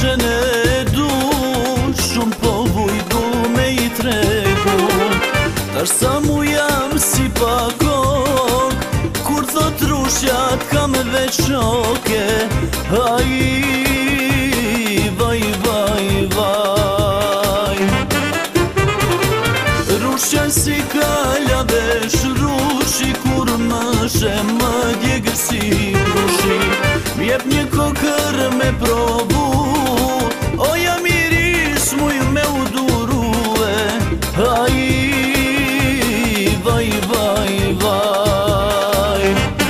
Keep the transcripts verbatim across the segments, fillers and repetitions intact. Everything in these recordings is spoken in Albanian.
rushene du, shumë po vujdu me i tregu. Tash sa mu jam si pakok, kur thot rushjat kam veç shoke. Ai, vaj, vaj, vaj. Rushën si kalla vesh rushi, kur më shem më djegër si rushi. M'jep një kokër me provu, o jam i ris muj me u durue. Ai, vaj, vaj, vaj.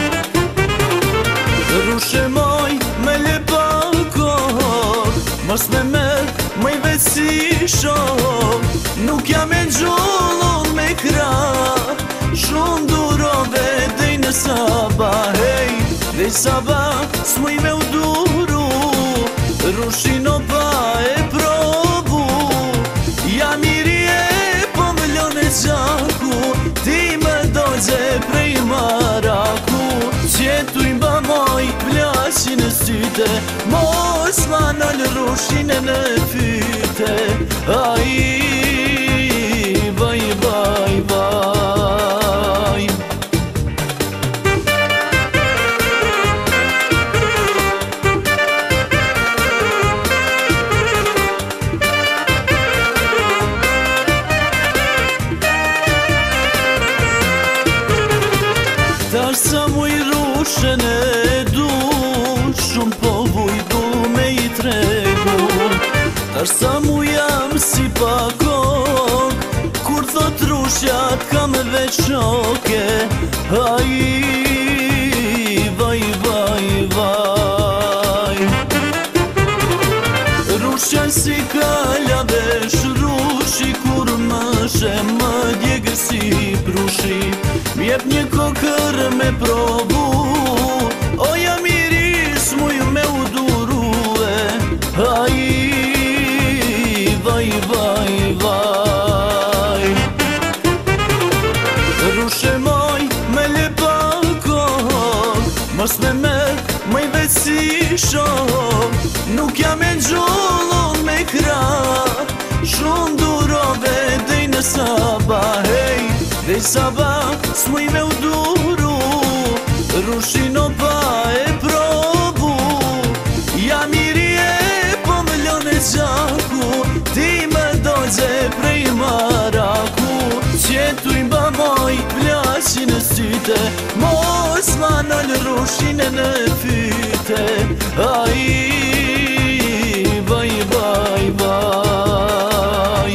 Rushe moj me le pakor, mos me merë më i veç si shok. Nuk jam e gjullon me kra, shumë durove dhej në sabah. Hej, dhej sabah s'muj me u duru, rushin o pa e provu. Jam i rje po më lone gjaku, ti më dojgje prej maraku. Qetu i mba moj plashin e syte, mos ma nëllë rushin e në fyte. Ai, vaj, vaj, vaj. Tash sa muj rushene du, shumë po vujdu me i tregu. Tash sa mu jam si pakok, kur thot rushjat kam veç shoke. Ai, vaj, vaj, vaj. Rushën si kalla vesh rushi, kur më shem më djegër si prushi. M'jep një kokër me provu, o jam i ris muj me u durue. Ai, vaj, vaj, vaj. Rushe moj me le pakor, mos me merë më i veç si shok. Nuk jam e gjullon me kra, shumë durove dhej në sabah. Hej, dhej sabah s'muj me u duru, rushin o pa e provu. Jam i rje po më lone gjaku, ti më dojgje prej maraku. Qetu i mba moj plashin e syte, mos ma nëllë rushin e në fyte. Ai, vaj, vaj, vaj.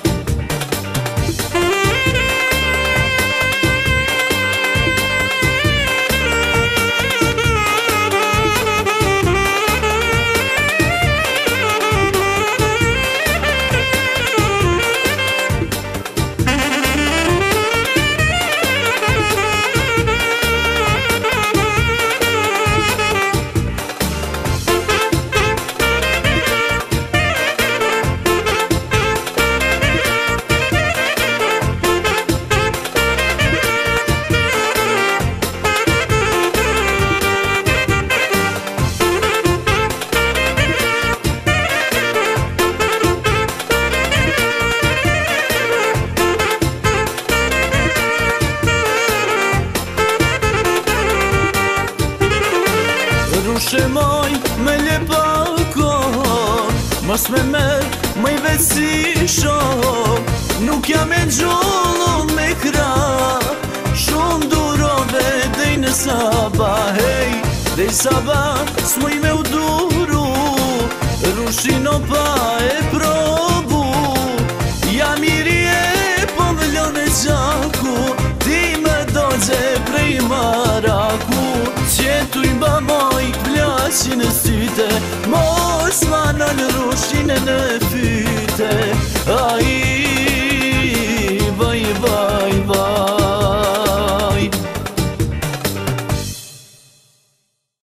Rushe moj me le pakor, mos me merë më i veç si shok. Nuk jam e gjullon me kra, shumë durove dhej në sabah. Hej, dhej sabah s'muj me u duru, rushin o pa e provu. Jam i rje po më lone gjaku, ti më dojgje prej maraku. Qetu i mba moj plashin e syte, mos ma nëllë rushin e në